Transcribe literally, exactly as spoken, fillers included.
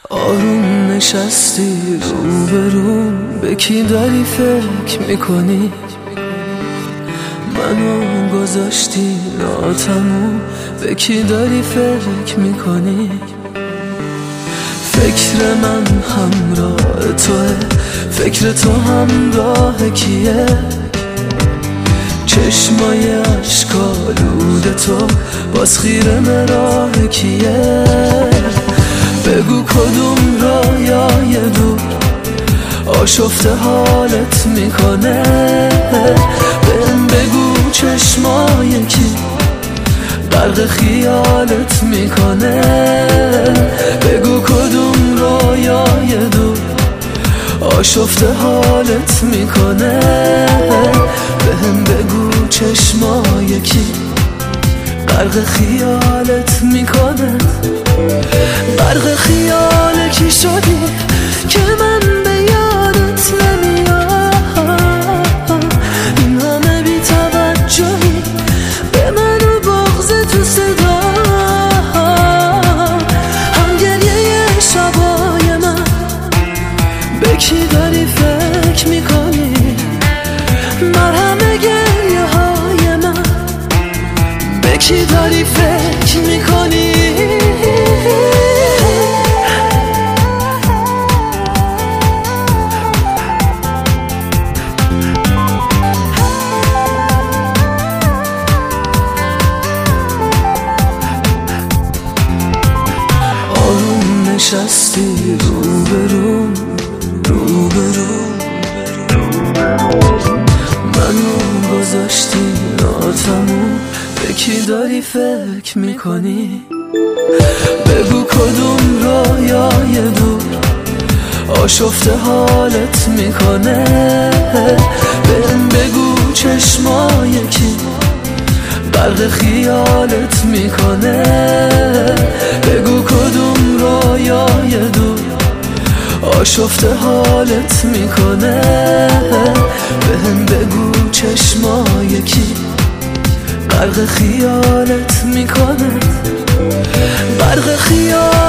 آروم نشستی روبروم، به کی داری فکر میکنی؟ منو گذاشتی ناتموم، به کی داری فکر میکنی؟ فکر من همراه توه، فکر تو همراه کیه؟ چشمای اشکالود تو باز خیره مراه کیه؟ بگو کدوم رایای دور آشفته حالت میکنه؟ بهم بگو چشمای کی غرق خیالت میکنه؟ بگو کدوم رایای دور آشفته حالت میکنه؟ بهم بگو چشمای کی غرق خیالت میکنه؟ غرق خیال کی شدی که من به یادت نمیام؟ این همه بی توجهی به من و بغض تو صدا، هم گریه شبای من به کی داری فکر میکنی؟ مرهم گریه های من به کی داری فکر میکنی؟ نشستی روبروم روبروم منو گذاشتی ناتموم، به کی داری فکر میکنی؟ بگو کدوم رایای دور آشفته حالت میکنه؟ بهم بگو چشمای کی غرق خیالت میکنه؟ بگو کدوم رایای دور آشفته حالت میکنه؟ بهم بگو چشمای کی غرق خیالت میکنه؟ غرق خیال